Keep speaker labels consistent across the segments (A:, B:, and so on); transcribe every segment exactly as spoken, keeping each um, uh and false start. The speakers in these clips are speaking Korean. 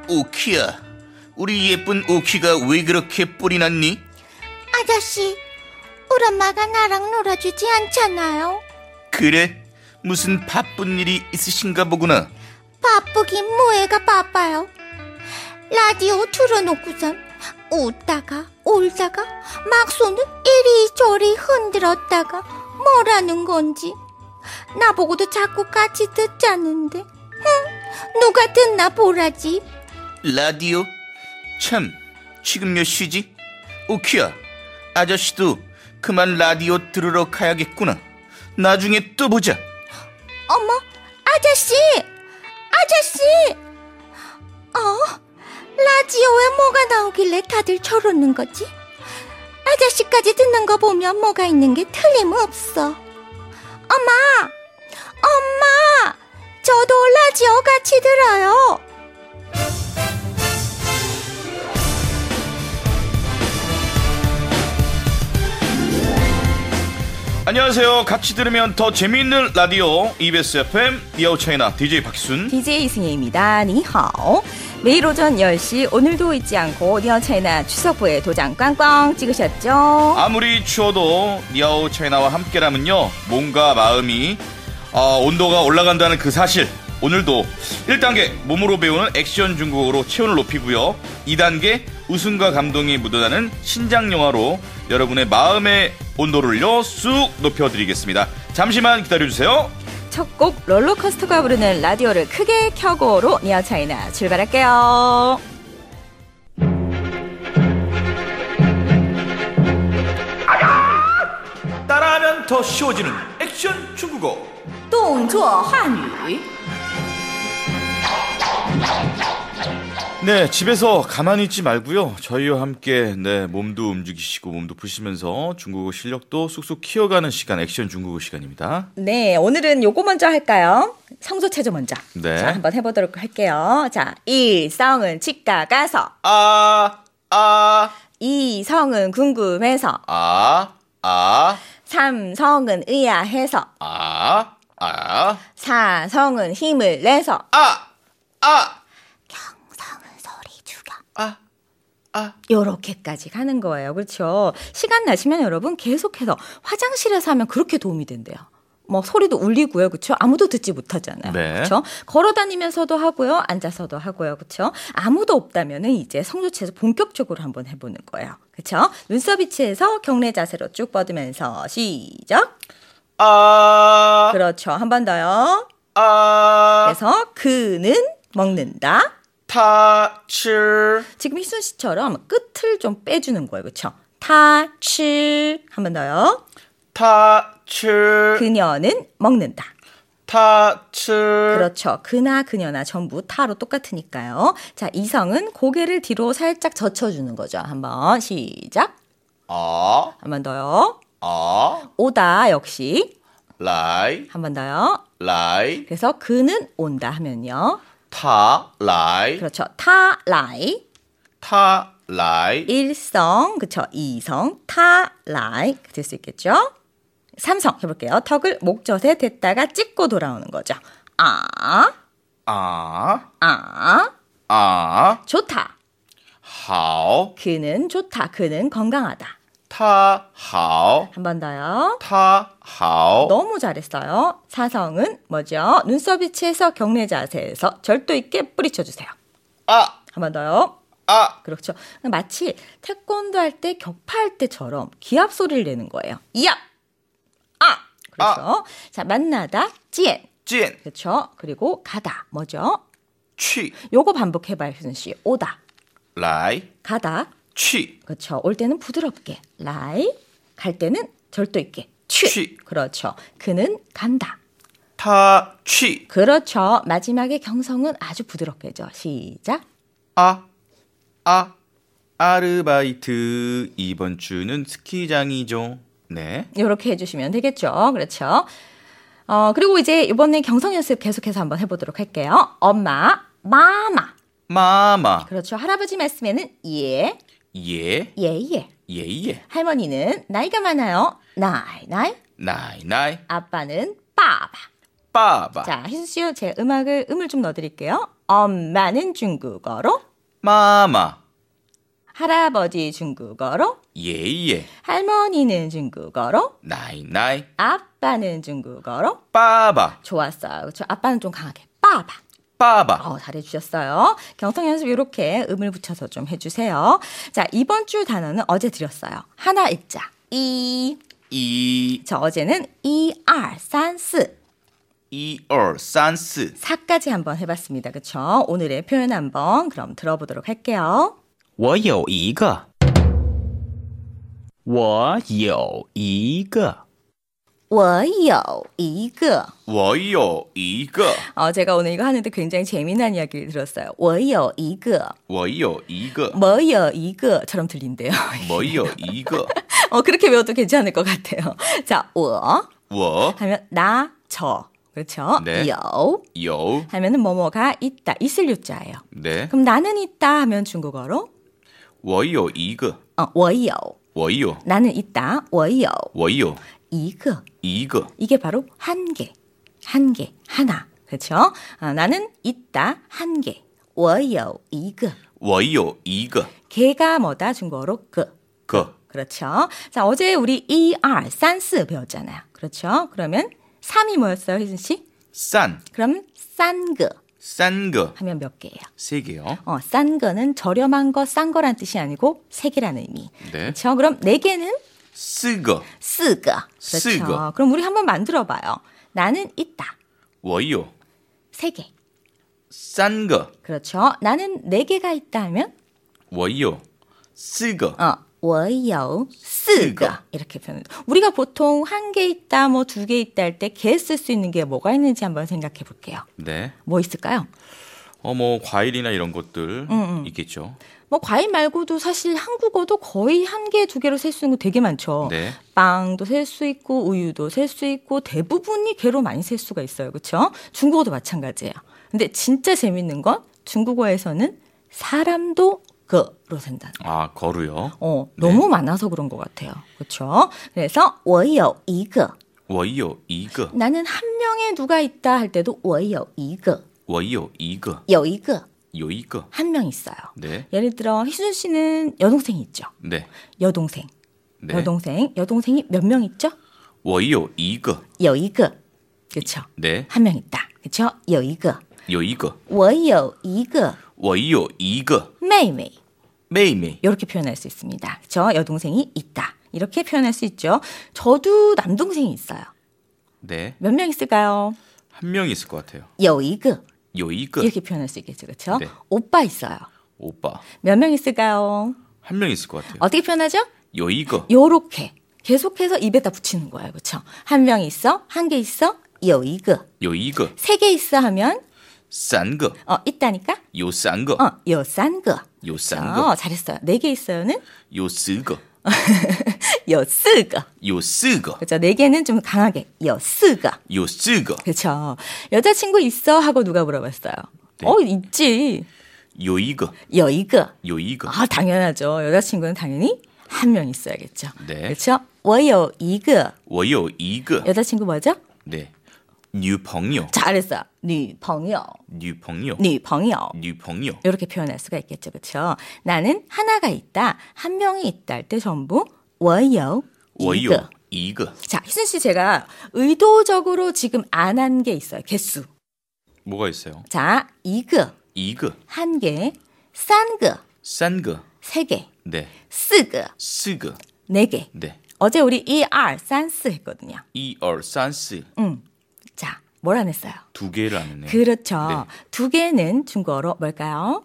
A: 오키야, 우리 예쁜 오키가 왜 그렇게 뿔이 났니?
B: 아저씨, 우리 엄마가 나랑 놀아주지 않잖아요.
A: 그래? 무슨 바쁜 일이 있으신가 보구나.
B: 바쁘긴 뭐해가 바빠요. 라디오 틀어놓고선 웃다가 울다가 막 손을 이리저리 흔들었다가 뭐라는 건지 나보고도 자꾸 같이 듣자는데 흥, 누가 듣나 보라지.
A: 라디오? 참, 지금 몇 시지? 오키야, 아저씨도 그만 라디오 들으러 가야겠구나. 나중에 또 보자.
B: 어머, 아저씨! 아저씨! 어? 라디오에 뭐가 나오길래 다들 저러는 거지? 아저씨까지 듣는 거 보면 뭐가 있는 게 틀림없어. 엄마! 엄마! 저도 라디오 같이 들어요.
A: 안녕하세요. 같이 들으면 더 재미있는 라디오 이비에스 에프엠 니아오 차이나 디제이 박희순,
C: 디제이 승혜입니다. 니하오. 매일 오전 열 시 오늘도 잊지 않고 니아오 차이나 추석부에 도장 꽝꽝 찍으셨죠?
A: 아무리 추워도 니아오 차이나와 함께라면요, 몸과 마음이 어, 온도가 올라간다는 그 사실. 오늘도 일 단계 몸으로 배우는 액션 중국어로 체온을 높이고요, 이 단계 웃음과 감동이 묻어나는 신작영화로 여러분의 마음의 온도를요 쑥 높여드리겠습니다. 잠시만 기다려주세요.
C: 첫 곡 롤러코스터가 부르는 라디오를 크게 켜고로 니아오 차이나 출발할게요.
A: 따라하면 더 쉬워지는 액션 중국어.
C: 动作汉语
A: 네, 집에서 가만히 있지 말고요, 저희와 함께 네 몸도 움직이시고 몸도 푸시면서 중국어 실력도 쑥쑥 키워가는 시간, 액션 중국어 시간입니다.
C: 네, 오늘은 요거 먼저 할까요? 성조체조 먼저.
A: 네.
C: 자, 한번 해보도록 할게요. 자, 일성은 치과 가서.
A: 아, 아,
C: 이성은 궁금해서.
A: 아, 아,
C: 삼성은 의아해서.
A: 아, 아,
C: 사성은 힘을 내서.
A: 아, 아,
B: 경성은 소리 죽여.
A: 아, 아.
C: 요렇게까지 가는 거예요. 그렇죠? 시간 나시면 여러분 계속해서 화장실에서 하면 그렇게 도움이 된대요. 뭐 소리도 울리고요. 그렇죠? 아무도 듣지 못하잖아요.
A: 네.
C: 그렇죠? 걸어 다니면서도 하고요. 앉아서도 하고요. 그렇죠? 아무도 없다면은 이제 성조체에서 본격적으로 한번 해 보는 거예요. 그렇죠? 눈썹 위치에서 경례 자세로 쭉 뻗으면서 시작.
A: 아,
C: 그렇죠. 한 번 더요.
A: 아,
C: 그래서 그는 먹는다.
A: 타칠,
C: 지금 희순 씨처럼 끝을 좀 빼주는 거예요. 그렇죠? 타칠. 한 번 더요.
A: 타칠,
C: 그녀는 먹는다.
A: 타칠.
C: 그렇죠. 그나 그녀나 전부 타로 똑같으니까요. 자, 이성은 고개를 뒤로 살짝 젖혀주는 거죠. 한번 시작.
A: 아,
C: 한 번 더요.
A: 아,
C: 오다 역시.
A: 라이,
C: 한 번 더요.
A: 라이,
C: 그래서 그는 온다 하면요.
A: 타, 라이,
C: 그렇죠. 타, 라이.
A: 타, 라이.
C: 일성, 그렇죠. 이성, 타, 라이 될 수 있겠죠. 삼성 해볼게요. 턱을 목젖에 댔다가 찍고 돌아오는 거죠. 아,
A: 아,
C: 아,
A: 아,
C: 좋다.
A: 好,
C: 그는 좋다. 그는 건강하다.
A: 他好,
C: 한 번 더요.
A: 他好.
C: 너무 잘했어요. 사성은 뭐죠? 눈썹 위치에서 경례 자세에서 절도 있게 뿌리쳐주세요.
A: 아,
C: 한 번 더요.
A: 아,
C: 그렇죠. 마치 태권도 할 때 격파할 때처럼 기합 소리를 내는 거예요. 이압, 아, 그렇죠.
A: 아.
C: 자, 만나다, 찐,
A: 见,
C: 그렇죠. 그리고 가다, 뭐죠?
A: 去,
C: 요거 반복해봐요, 효순 씨. 오다,
A: 来,
C: 가다,
A: 去,
C: 그렇죠. 올 때는 부드럽게, 라이, 갈 때는 절도 있게, 취,
A: 취.
C: 그렇죠. 그는 간다.
A: 他去,
C: 그렇죠. 마지막에 경성은 아주 부드럽게죠. 시작.
A: 아, 아, 아르바이트 이번 주는 스키장이죠. 네.
C: 이렇게 해주시면 되겠죠. 그렇죠. 어, 그리고 이제 이번에 경성 연습 계속해서 한번 해보도록 할게요. 엄마, 마마.
A: 마마,
C: 그렇죠. 할아버지 말씀에는 예,
A: 예,
C: 예, 예.
A: 예, 예.
C: 할머니는 나이가 많아요. 나이, 나이.
A: 나이, 나이,
C: 아빠는 빠바.
A: 빠바.
C: 자, 희수 씨, 제 음악을 음을 좀 넣어드릴게요. 엄마는 중국어로,
A: 마마.
C: 할아버지 중국어로,
A: 예예.
C: 할머니는 중국어로,
A: 나이 나이.
C: 아빠는 중국어로.
A: 빠바.
C: 좋았어요. 그렇죠? 아빠는 좀 강하게 빠바.
A: 빠바.
C: 어, 잘해주셨어요. 경성 연습 이렇게 음을 붙여서 좀 해주세요. 자, 이번 주 단어는 어제 드렸어요. 하나 읽자. 이.
A: 이,
C: 저 어제는 이, 알, 산, 스.
A: 이, 일, 삼, 사.
C: 사까지 한번 해봤습니다. 그렇죠? 오늘의 표현 한번 그럼 들어보도록 할게요.
D: 我有一个，我有一个，
C: 我有一个。
A: 我有一个.
C: 어, 제가 오늘 이거 하는데 굉장히 재미난 이야기를 들었어요. 我有一个,
A: 我有一个.
C: 我有一个처럼 들린대요.
A: 我有一个.
C: 어, 그렇게 외워도 괜찮을 것 같아요. 자, 我
A: 我
C: 하면 나, 저. 그렇죠?
A: 네.
C: 有
A: 有.
C: 하면은 뭐뭐가 있다. 있을 유자예요.
A: 네.
C: 그럼 나는 있다 하면 중국어로
A: 我有一个.
C: 어, 我有
A: 我有.
C: 나는 있다. 我有
A: 我有
C: 一个
A: 一个.
C: 이게 바로 한 개, 한 개, 하나. 그렇죠? 아, 나는 있다, 한 개. 我有一个
A: 我有一个.
C: 개가 뭐다? 중국어로 그.
A: 그.
C: 그렇죠? 자, 어제 우리 이, 알, 산, 스 배웠잖아요. 그렇죠? 그러면 삼이 뭐였어요, 희준 씨?
A: 싼.
C: 그러면 싼 거
A: 싼 거.
C: 하면 몇 개예요?
A: 세 개요.
C: 어, 싼 거는 저렴한 거, 싼 거란 뜻이 아니고 세 개라는 의미.
A: 네.
C: 그렇죠? 그럼 네 개는
A: 쓰 거.
C: 쓰 거. 그렇죠?
A: 쓰 거.
C: 그럼 우리 한번 만들어 봐요. 나는 있다.
A: 我有
C: 세 개.
A: 싼 거.
C: 그렇죠? 나는 네 개가 있다 하면
A: 我有四个.
C: 어, 我有四个 이렇게 표현. 우리가 보통 한 개 있다, 뭐 두 개 있다 할 때 개 쓸 수 있는 게 뭐가 있는지 한번 생각해 볼게요.
A: 네.
C: 뭐 있을까요?
A: 어, 뭐 과일이나 이런 것들 있겠죠.
C: 뭐 과일 말고도 사실 한국어도 거의 한 개, 두 개로 셀 수 있는 거 되게 많죠.
A: 네.
C: 빵도 셀 수 있고 우유도 셀 수 있고 대부분이 개로 많이 셀 수가 있어요. 그렇죠? 중국어도 마찬가지예요. 근데 진짜 재밌는 건 중국어에서는 사람도 거로 센다는 거예요.
A: 아, 거루요.
C: 어,
A: 네.
C: 너무 많아서 그런 것 같아요. 그렇죠? 그래서 我有一个
A: 我有一个.
C: 나는 한 명에 누가 있다 할 때도 我有一个
A: 我有一个.
C: 有一个
A: 有一个.
C: 한 명 있어요.
A: 네.
C: 예를 들어 희준 씨는 여동생이 있죠.
A: 네.
C: 여동생.
A: 네.
C: 여동생. 여동생이 몇 명 있죠?
A: 我有一个.
C: 有一个. 그렇죠?
A: 네.
C: 한 명 있다. 그렇죠? 有一个.
A: 有一个.
C: 我有一个
A: 我有一个
C: 妹妹.
A: 妹妹.
C: 이렇게 표현할 수 있습니다. 그렇죠? 여동생이 있다. 이렇게 표현할 수 있죠. 저도 남동생이 있어요.
A: 네.
C: 몇 명 있을까요?
A: 한 명 있을 것 같아요.
C: 有一个.
A: 有一个.
C: 이렇게 표현할 수 있겠죠. 그렇죠?
A: 네.
C: 오빠 있어요.
A: 오빠.
C: 몇 명 있을까요?
A: 한 명 있을 것 같아요.
C: 어떻게 표현하죠?
A: 有一个.
C: 요렇게 계속해서 입에다 붙이는 거예요. 그렇죠? 한 명 있어? 한 개 있어? 有一个.
A: 有一个.
C: 세 개 있어 하면
A: 三个.
C: 어, 있다니까?
A: 有三个.
C: 어, 有三个.
A: 有三个.
C: 어, 잘했어요. 네 개 있어요는
A: 有四个.
C: 有四个.
A: 有四个.
C: 그렇죠? 네 개는 좀 강하게 有四个.
A: 有四个.
C: 그렇죠. 여자친구 있어? 하고 누가 물어봤어요.
A: 네.
C: 어, 있지.
A: 有一个.
C: 有一个.
A: 有一个.
C: 아, 당연하죠. 여자친구는 당연히 한 명 있어야겠죠.
A: 네.
C: 그렇죠? 我有一个.
A: 我有一个.
C: 여자친구 뭐죠?
A: 네. 女朋友.
C: 잘했어요. 女朋友.
A: 女朋友.
C: 女朋友.
A: 女朋友.
C: 이렇게 표현할 수가 있겠죠. 그렇죠? 나는 하나가 있다. 한 명이 있다 할 때 전부 我有
A: 我
C: 一个.
A: 有一个.
C: 자, 희순 씨 제가 의도적으로 지금 안 한 게 있어요. 개수.
A: 뭐가 있어요?
C: 자, 一个,
A: 一个.
C: 한 개, 三个,
A: 三个.
C: 세 개,
A: 네.
C: 四个,
A: 四个.
C: 네 개.
A: 네.
C: 어제 우리 이, 알, 산, 스 했거든요.
A: 一二三四.
C: 음. 자, 뭘 안 했어요?
A: 두 개를 안 했네요.
C: 그렇죠.
A: 네.
C: 두 개는 중국어로 뭘까요?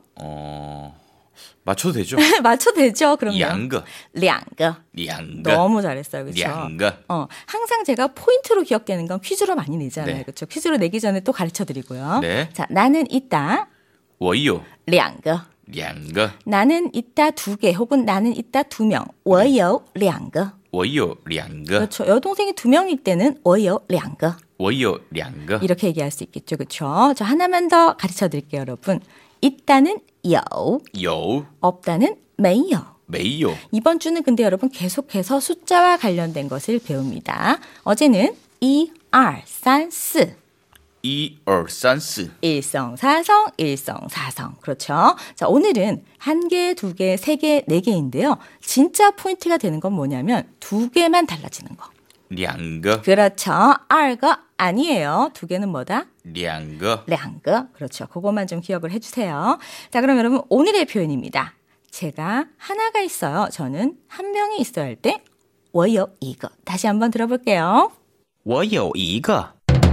A: 어. 맞춰도 되죠?
C: 맞춰도 되죠? 그럼요.
A: 两个.
C: 两个.
A: 两个.
C: 너무 잘했어요. 그렇죠?
A: 两个.
C: 어, 항상 제가 포인트로 기억되는 건 퀴즈로 많이 내잖아요.
A: 네.
C: 그렇죠? 퀴즈로 내기 전에 또 가르쳐 드리고요.
A: 네.
C: 자, 나는 있다.
A: 我有
C: 两个.
A: 两个.
C: 나는 있다 두 개 혹은 나는 있다 두 명. 我有两个.
A: 我有两个.
C: 그렇죠. 여동생이 두 명일 때는 我有两个.
A: 我有两个.
C: 이렇게 얘기할 수 있겠죠. 그렇죠? 저 하나만 더 가르쳐 드릴게요, 여러분. 있다는 有,
A: 有
C: 없다는 没有.
A: 没有.
C: 이번 주는 근데 여러분 계속해서 숫자와 관련된 것을 배웁니다. 어제는 이, 알, 산, 스.
A: 이얼산스.
C: 일성사성, 일성사성. 그렇죠. 자, 오늘은 한 개, 두 개, 세 개, 네 개인데요. 진짜 포인트가 되는 건 뭐냐면 두 개만 달라지는 거.
A: 两个
C: 그렇죠. 알가 아니에요. 두 개는 뭐다?
A: 两个
C: 량거. 그렇죠. 그것만 좀 기억을 해주세요. 자, 그럼 여러분 오늘의 표현입니다. 제가 하나가 있어요. 저는 한 명이 있어야 할 때, 我有一个. 다시 한번 들어볼게요.
D: 我有一个。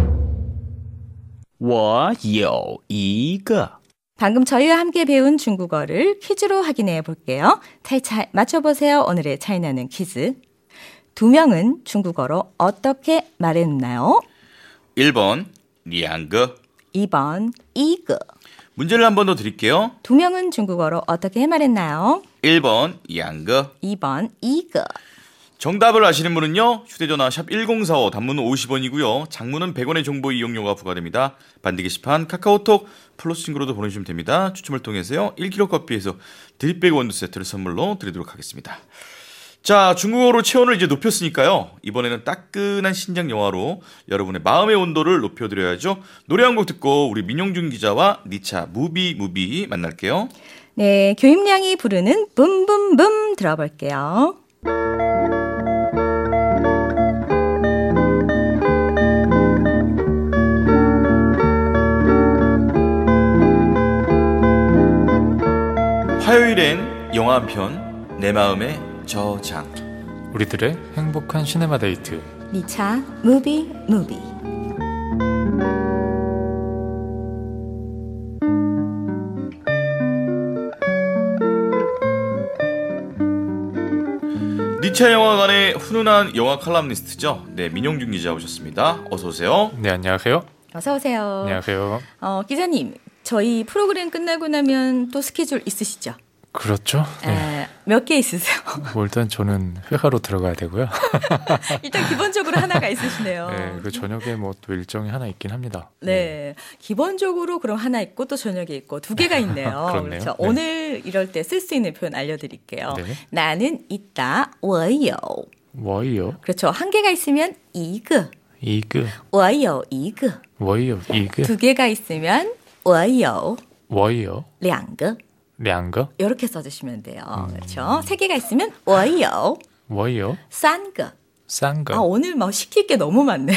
D: 我有一个。
C: 방금 저희와 함께 배운 중국어를 퀴즈로 확인해 볼게요. 차이차이 맞춰보세요. 오늘의 차이나는 퀴즈. 두 명은 중국어로 어떻게 말했나요?
A: 일 번 两个
C: 이 번 이거.
A: 문제를 한 번 더 드릴게요.
C: 두 명은 중국어로 어떻게 말했나요?
A: 일 번 两个
C: 이 번 이거.
A: 정답을 아시는 분은요. 휴대전화 샵 일공사오 단문은 오십 원이고요. 장문은 백 원의 정보 이용료가 부과됩니다. 반디 게시판 카카오톡 플러스 친구로도 보내주시면 됩니다. 추첨을 통해서요. 일 킬로그램 커피에서 드립백 원두 세트를 선물로 드리도록 하겠습니다. 자, 중국어로 체온을 이제 높였으니까요. 이번에는 따끈한 신작 영화로 여러분의 마음의 온도를 높여드려야죠. 노래 한 곡 듣고 우리 민용준 기자와 니차 무비 무비 만날게요.
C: 네, 교임량이 부르는 붐붐붐 들어볼게요.
A: 화요일엔 영화 한 편 내 마음의 저장.
E: 우리들의 행복한 시네마 데이트.
C: 니차 무비 무비.
A: 니차 영화관의 훈훈한 영화 칼럼니스트죠. 네, 민용준 기자 오셨습니다. 어서 오세요.
E: 네, 안녕하세요.
C: 어서 오세요.
E: 안녕하세요.
C: 어, 기자님, 저희 프로그램 끝나고 나면 또 스케줄 있으시죠?
E: 그렇죠. 네.
C: 몇 개 있으세요?
E: 뭐 일단 저는 회사로 들어가야 되고요.
C: 일단 기본적으로 하나가 있으시네요.
E: 네, 그 저녁에 뭐 또 일정이 하나 있긴 합니다.
C: 네, 기본적으로 그럼 하나 있고 또 저녁에 있고 두 개가 있네요.
E: 그렇네요.
C: 그렇죠.
E: 네.
C: 오늘 이럴 때 쓸 수 있는 표현 알려드릴게요.
E: 네.
C: 나는 있다, 我有.
E: 워이요.
C: 그렇죠. 한 개가 있으면 一个,
E: 이그.
C: 我有一个.
E: 워이요. 이그.
C: 두 개가 있으면 我有
E: 워이요.
C: 两个.
E: 량거.
C: 이렇게 써주시면 돼요. 그렇죠. 세 개가 있으면 我有
E: 워이요.
C: 三个.
E: 싼거.
C: 아, 오늘 뭐 시킬 게 너무 많네요.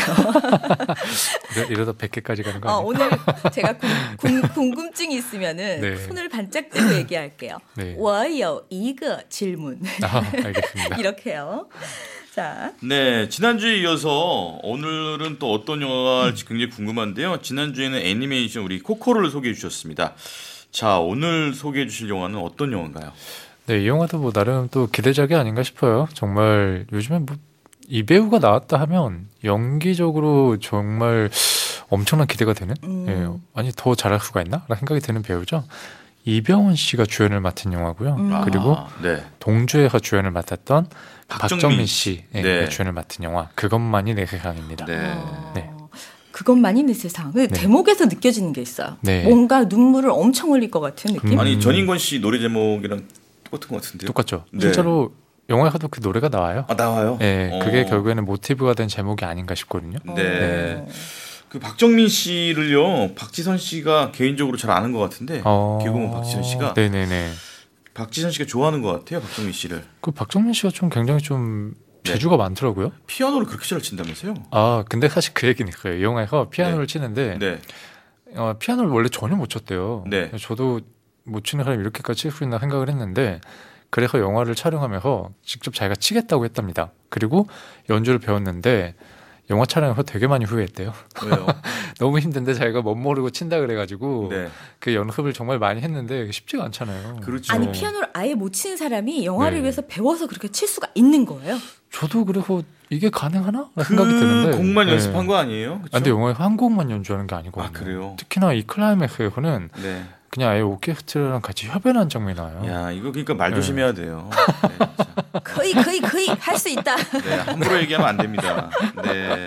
E: 이러, 이러다 백 개까지 가는 거
C: 어,
E: 아니에요?
C: 오늘 제가 궁, 궁, 궁금증이 있으면은
E: 네.
C: 손을 반짝 떼고 얘기할게요.
E: 네.
C: 我有一个 질문.
E: 아, 알겠습니다.
C: 이렇게요. 자,
A: 네, 지난주에 이어서 오늘은 또 어떤 영화가 음. 굉장히 궁금한데요. 지난주에는 애니메이션 우리 코코를 소개해 주셨습니다. 자, 오늘 소개해 주실 영화는 어떤 영화인가요?
E: 네, 이 영화도 뭐 나름 또 기대작이 아닌가 싶어요. 정말 요즘에 뭐 이 배우가 나왔다 하면 연기적으로 정말 엄청난 기대가 되는?
C: 음.
E: 예, 아니 더 잘할 수가 있나? 라는 생각이 드는 배우죠. 이병헌 씨가 주연을 맡은 영화고요.
C: 음.
E: 그리고
A: 아, 네.
E: 동주에서 주연을 맡았던
A: 박정민,
E: 박정민 씨 예,
A: 네.
E: 주연을 맡은 영화 그것만이 내 세상입니다.
A: 네.
C: 어,
E: 네.
C: 그것만이 내 세상. 그
E: 네.
C: 대목에서 느껴지는 게 있어요.
E: 네.
C: 뭔가 눈물을 엄청 흘릴 것 같은 느낌?
E: 음.
A: 아니 전인권 씨 노래 제목이랑 똑같은 것 같은데요?
E: 똑같죠.
A: 네.
E: 실제로 영화에서도 그 노래가 나와요.
A: 아, 나와요?
E: 예, 그게
A: 어.
E: 결국에는 모티브가 된 제목이 아닌가 싶거든요.
A: 네.
C: 어.
A: 그 박정민 씨를요, 박지선 씨가 개인적으로 잘 아는 것 같은데,
E: 어...
A: 개그우먼 박지선 씨가
E: 네네네.
A: 박지선 씨가 좋아하는 것 같아요, 박정민 씨를.
E: 그 박정민 씨가 좀 굉장히 좀
A: 네.
E: 재주가 많더라고요.
A: 피아노를 그렇게 잘 친다면서요?
E: 아 근데 사실 그 얘기는 있어요. 이 영화에서 피아노를
A: 네.
E: 치는데
A: 네.
E: 어, 피아노를 원래 전혀 못 쳤대요.
A: 네.
E: 저도 못 치는 사람이 이렇게까지 칠 수 있나 생각을 했는데 그래서 영화를 촬영하면서 직접 자기가 치겠다고 했답니다. 그리고 연주를 배웠는데 영화 촬영에서 되게 많이 후회했대요.
A: 왜요?
E: 너무 힘든데 자기가 멋 모르고 친다 그래가지고
A: 네.
E: 그 연습을 정말 많이 했는데 쉽지가 않잖아요.
A: 그렇죠.
C: 아니 피아노를 아예 못 치는 사람이 영화를
E: 네.
C: 위해서 배워서 그렇게 칠 수가 있는 거예요?
E: 저도 그래서 이게 가능하나?
A: 그
E: 생각이 드는데
A: 곡만
E: 네.
A: 연습한 거 아니에요? 그쵸?
E: 아, 근데 영화에 한 곡만 연주하는 게 아니거든요.
A: 아, 그래요?
E: 특히나 이 클라이맥스에서는
A: 네.
E: 그냥 아예 오케스트라랑 같이 협연한 장면이 나와요.
A: 야, 이거 그러니까 말
E: 네.
A: 조심해야 돼요. 네, 진짜.
C: 거의 거의 거의 할 수 있다.
A: 네, 함부로 얘기하면 안 됩니다. 네.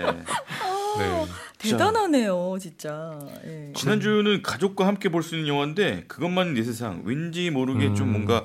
E: 네.
C: 대단하네요, 진짜. 예.
A: 지난주는 가족과 함께 볼 수 있는 영화인데 그것만 내 세상. 왠지 모르게
E: 음.
A: 좀 뭔가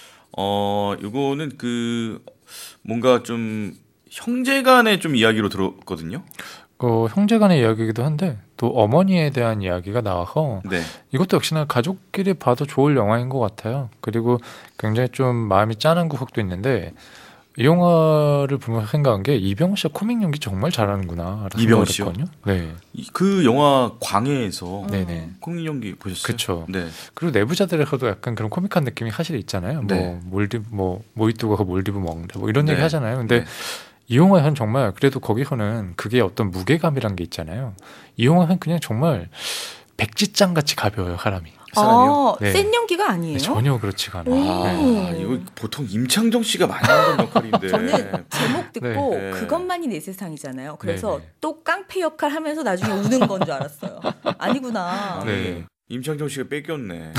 A: 어 이거는 그 뭔가 좀 형제간의 좀 이야기로 들었거든요.
E: 어, 형제간의 이야기이기도 한데 또 어머니에 대한 이야기가 나와서
A: 네.
E: 이것도 역시나 가족끼리 봐도 좋을 영화인 것 같아요. 그리고 굉장히 좀 마음이 짠한 구석도 있는데 이 영화를 보면서 생각한 게 이병헌 씨가 코믹 연기 정말 잘하는구나.
A: 이병헌 씨요?
E: 했거든요. 네,
A: 이- 그 영화 광해에서
E: 네네.
A: 공익 연기 보셨어요?
E: 그쵸.
A: 네.
E: 그리고 내부자들에서도 약간 그런 코믹한 느낌이 사실 있잖아요.
A: 네.
E: 뭐 몰디브 뭐 모히또 가서 몰디브 먹는다 뭐 이런
A: 네.
E: 얘기 하잖아요. 근데
A: 네.
E: 이 영화에서는 정말 그래도 거기서는 그게 어떤 무게감이란 게 있잖아요. 이 영화는 그냥 정말 백지장 같이 가벼워요, 사람이.
A: 사람이요?
C: 아,
E: 네.
C: 센 연기가 아니에요?
E: 전혀 그렇지가 않아요.
C: 오.
E: 네.
A: 아, 이거 보통 임창정 씨가 많이 하는 역할인데.
C: 저는 제목 듣고
A: 네.
C: 그것만이 내 세상이잖아요. 그래서
E: 네.
C: 또 깡패 역할 하면서 나중에 우는 건 줄 알았어요. 아니구나.
A: 아,
E: 네.
A: 임창정 씨가 뺏겼네.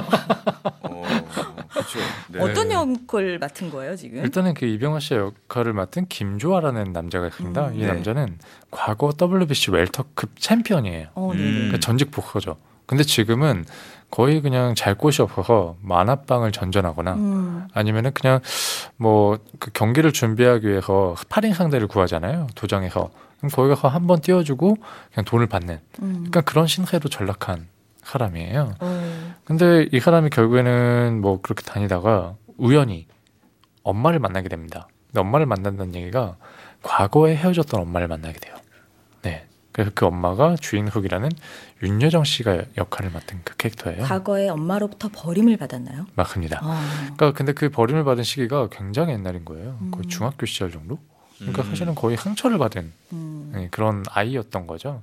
A: 어, 그렇죠. 네.
C: 어떤 역을 맡은 거예요 지금?
E: 일단은 그 이병헌 씨의 역할을 맡은 김조아라는 남자가 있습니다.
C: 음.
E: 이
A: 네.
E: 남자는 과거 더블유비씨 웰터급 챔피언이에요.
C: 어,
A: 음.
C: 네네.
E: 그러니까 전직 복서죠. 근데 지금은 거의 그냥 잘 곳이 없어서 만화방을 전전하거나
C: 음.
E: 아니면은 그냥 뭐 그 경기를 준비하기 위해서 스파링 상대를 구하잖아요. 도장에서. 그럼 거기 가서 한 번 띄워주고 그냥 돈을 받는.
C: 음.
E: 그러니까 그런 신세로 전락한 사람이에요.
C: 어.
E: 근데 이 사람이 결국에는 뭐 그렇게 다니다가 우연히 엄마를 만나게 됩니다. 근데 엄마를 만난다는 얘기가 과거에 헤어졌던 엄마를 만나게 돼요. 네. 그래서 그 엄마가 주인흑이라는 윤여정 씨가 역할을 맡은 그 캐릭터예요.
C: 과거에 엄마로부터 버림을 받았나요?
E: 맞습니다.
C: 어.
E: 그러니까 근데 그 버림을 받은 시기가 굉장히 옛날인 거예요. 거의
C: 음.
E: 중학교 시절 정도? 그러니까
A: 음.
E: 사실은 거의 상처를 받은
C: 음.
E: 네, 그런 아이였던 거죠.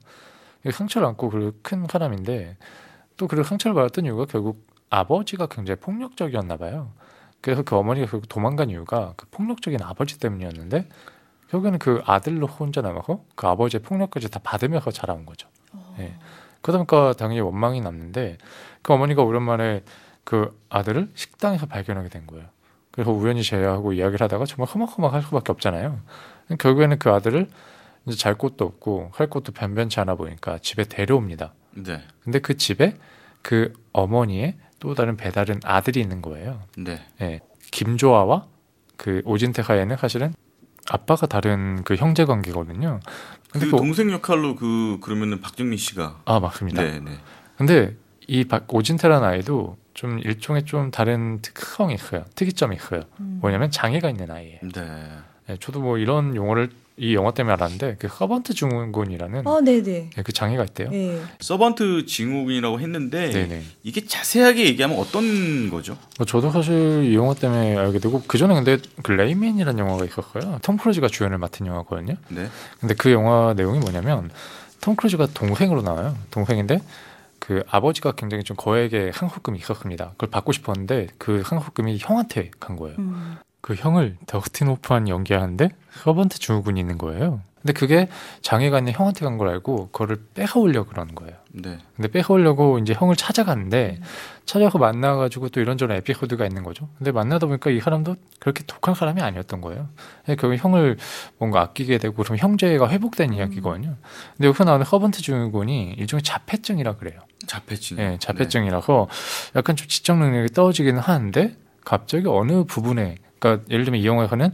E: 상처를 안고 그리고 큰 사람인데 또 그리고 상처를 받았던 이유가 결국 아버지가 굉장히 폭력적이었나 봐요. 그래서 그 어머니가 결국 도망간 이유가 그 폭력적인 아버지 때문이었는데 결국에는 그 아들로 혼자 남아서 그 아버지의 폭력까지 다 받으면서 자라온 거죠. 예. 그러다 보니까 당연히 원망이 남는데 그 어머니가 오랜만에 그 아들을 식당에서 발견하게 된 거예요. 그래서 우연히 제외하고 이야기를 하다가 정말 허먹허먹할 수밖에 없잖아요. 결국에는 그 아들을 이제 잘 곳도 없고 할 곳도 변변치 않아 보니까 집에 데려옵니다.
A: 네.
E: 근데 그 집에 그 어머니의 또 다른 배다른 아들이 있는 거예요.
A: 네.
E: 예. 김조아와 그 오진태 사이에는 사실은 아빠가 다른 그 형제 관계거든요. 근데
A: 그
E: 그
A: 동생 역할로 그 그러면은 박정민 씨가.
E: 아 맞습니다.
A: 네, 네.
E: 근데 이 박, 오진태라는 아이도 좀 일종의 좀 다른 특성이 있어요. 특이점이 있어요.
C: 음.
E: 뭐냐면 장애가 있는 아이예요.
A: 네.
E: 예, 저도 뭐 이런 용어를 이 영화 때문에 알았는데 그 서번트 증후군이라는
C: 어, 네네.
E: 예, 그 장애가 있대요.
C: 네.
A: 서번트 증후군이라고 했는데
E: 네네.
A: 이게 자세하게 얘기하면 어떤 거죠?
E: 뭐 저도 사실 이 영화 때문에 알게 되고 그 전에 근데 그 레이맨이라는 영화가 있었어요. 톰 크루즈가 주연을 맡은 영화거든요.
A: 네.
E: 근데 그 영화 내용이 뭐냐면 톰 크루즈가 동생으로 나와요. 동생인데 그 아버지가 굉장히 좀 거액의 상속금이 있었습니다. 그걸 받고 싶었는데 그 상속금이 형한테 간 거예요.
C: 음.
E: 그 형을 더스틴 호프만 연기하는데 서번트 증후군이 있는 거예요. 근데 그게 장애가 있는 형한테 간 걸 알고 그거를 뺏어오려고 그러는 거예요.
A: 네.
E: 근데 뺏어오려고 이제 형을 찾아갔는데 찾아서 만나가지고 또 이런저런 에피소드가 있는 거죠. 근데 만나다 보니까 이 사람도 그렇게 독한 사람이 아니었던 거예요. 결국 형을 뭔가 아끼게 되고 그럼 형제가 회복된 이야기거든요. 근데 여기서 나오는 서번트 증후군이 일종의 자폐증이라 그래요.
A: 자폐증.
E: 예, 자폐증이라서 약간 좀 지적 능력이 떨어지기는 하는데 갑자기 어느 부분에 그러니까 예를 들면 이 영화에서는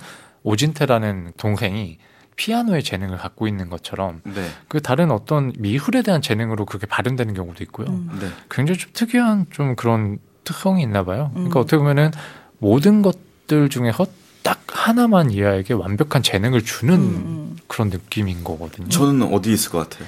E: 오진태라는 동생이 피아노의 재능을 갖고 있는 것처럼
A: 네. 네.
E: 그 다른 어떤 미술에 대한 재능으로 그렇게 발현되는 경우도 있고요.
C: 음.
A: 네.
E: 굉장히 좀 특이한 좀 그런 특성이 있나 봐요. 그러니까
C: 음.
E: 어떻게 보면은 모든 것들 중에서 딱 하나만 이 아이에게 완벽한 재능을 주는
C: 음, 음.
E: 그런 느낌인 거거든요.
A: 저는 어디에 있을 것 같아요?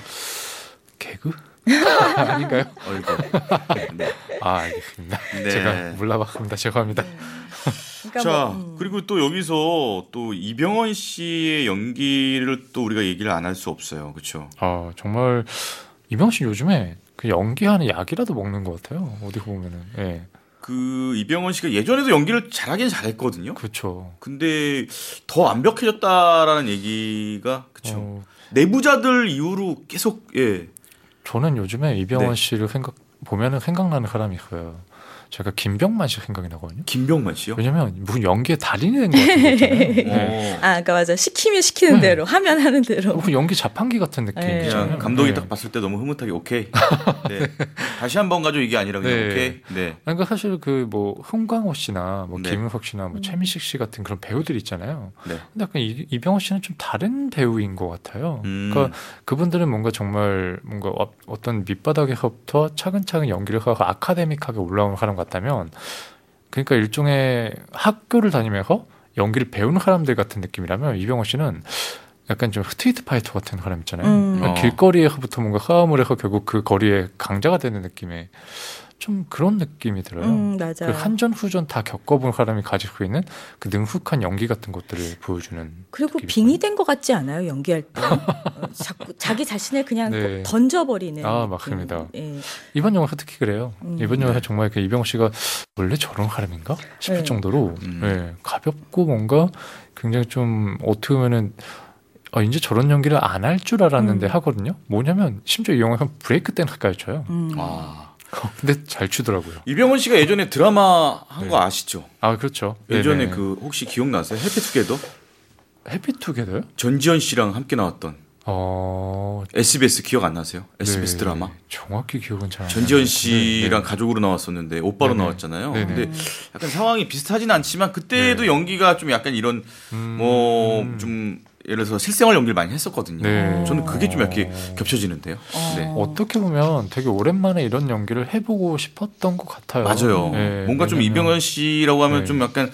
E: 개그? 아닌가요?
A: 얼굴. 네.
E: 아 알겠습니다.
A: 네.
E: 제가 몰라봤습니다. 죄송합니다.
C: 그러니까
A: 자,
C: 뭐, 음.
A: 그리고 또 여기서 또 이병헌 씨의 연기를 또 우리가 얘기를 안 할 수 없어요. 그렇죠?
E: 아 정말 이병헌 씨 요즘에 그 연기하는 약이라도 먹는 것 같아요. 어디 보면은. 예,
A: 그 이병헌 씨가 예전에도 연기를 잘하긴 잘했거든요.
E: 그렇죠.
A: 근데 더 완벽해졌다라는 얘기가 그렇죠.
E: 어,
A: 내부자들 이후로 계속 예.
E: 저는 요즘에 이병헌
A: 네.
E: 씨를 생각 보면은 생각나는 사람이 있어요. 제가 김병만 씨 생각이 나거든요.
A: 김병만 씨요?
E: 왜냐면 무슨 연기의 달인이 된 것 같은 거 있잖아요. 네.
A: 어,
C: 아, 그러니까 맞아. 시키면 시키는
E: 네.
C: 대로, 하면 하는 대로.
E: 무슨 연기 자판기 같은
C: 네.
E: 느낌이잖아요.
A: 그냥 감독이
E: 네.
A: 딱 봤을 때 너무 흐뭇하게 오케이. 네. 다시 한 번 가죠 이게 아니라 그냥
E: 네.
A: 오케이. 네.
E: 그러니까 사실 그 뭐 홍광호 씨나 뭐
A: 네.
E: 김은석 씨나 뭐 최민식 씨 같은 그런 배우들 있잖아요.
A: 네.
E: 근데 약간 이, 이병헌 씨는 좀 다른 배우인 것 같아요.
A: 음.
E: 그러니까 그분들은 뭔가 정말 뭔가 어- 어떤 밑바닥에서부터 차근차근 연기를 하고 아카데믹하게 올라오는 사람 같다면, 그러니까 일종의 학교를 다니면서 연기를 배우는 사람들 같은 느낌이라면 이병헌 씨는 약간 좀 스트리트 파이터 같은 사람 있잖아요.
C: 음.
E: 그러니까
A: 어.
E: 길거리에서부터 뭔가 싸움을 해서 결국 그 거리의 강자가 되는 느낌의 좀 그런 느낌이 들어요.
C: 음,
E: 그
C: 맞아요.
E: 한전 후전 다 겪어본 사람이 가지고 있는 그 능숙한 연기 같은 것들을 보여주는.
C: 그리고
E: 느낌이
C: 빙이 된 것 같지 않아요? 연기할 때. 어, 자꾸 자기 자신을 그냥
E: 네.
C: 던져버리는.
E: 아,
C: 느낌.
E: 맞습니다.
C: 예.
E: 이번 영화가 특히 그래요.
C: 음.
E: 이번 영화가 정말 그 이병헌 씨가 원래 저런 사람인가 싶을
C: 네.
E: 정도로
A: 음.
E: 예, 가볍고 뭔가 굉장히 좀 어떻게 보면은 어, 이제 저런 연기를 안 할 줄 알았는데
C: 음.
E: 하거든요. 뭐냐면 심지어 이 영화가 브레이크 댄 가까이 쳐요.
C: 음.
A: 아.
E: 근데 잘 추더라고요.
A: 이병헌 씨가 예전에 드라마 한
E: 네.
A: 거 아시죠?
E: 아 그렇죠.
A: 예전에
E: 네네.
A: 그 혹시 기억나세요? 해피투게더?
E: 해피투게더요?
A: 전지현 씨랑 함께 나왔던
E: 어
A: 에스비에스 기억 안 나세요? 에스비에스
E: 네.
A: 드라마.
E: 정확히 기억은 잘 안
A: 전지현
E: 나는데.
A: 씨랑
E: 네.
A: 가족으로 나왔었는데 오빠로
E: 네네.
A: 나왔잖아요.
E: 네네.
A: 근데 약간 상황이 비슷하진 않지만 그때도
E: 네.
A: 연기가 좀 약간 이런
E: 음.
A: 뭐 좀 예를 들어서 실생활 연기를 많이 했었거든요.
E: 네.
A: 저는 그게 좀 이렇게 겹쳐지는데요.
C: 어.
A: 네.
E: 어떻게 보면 되게 오랜만에 이런 연기를 해보고 싶었던 것 같아요.
A: 맞아요.
E: 네,
A: 뭔가 좀
E: 왜냐면-
A: 이병헌 씨라고 하면
E: 네.
A: 좀 약간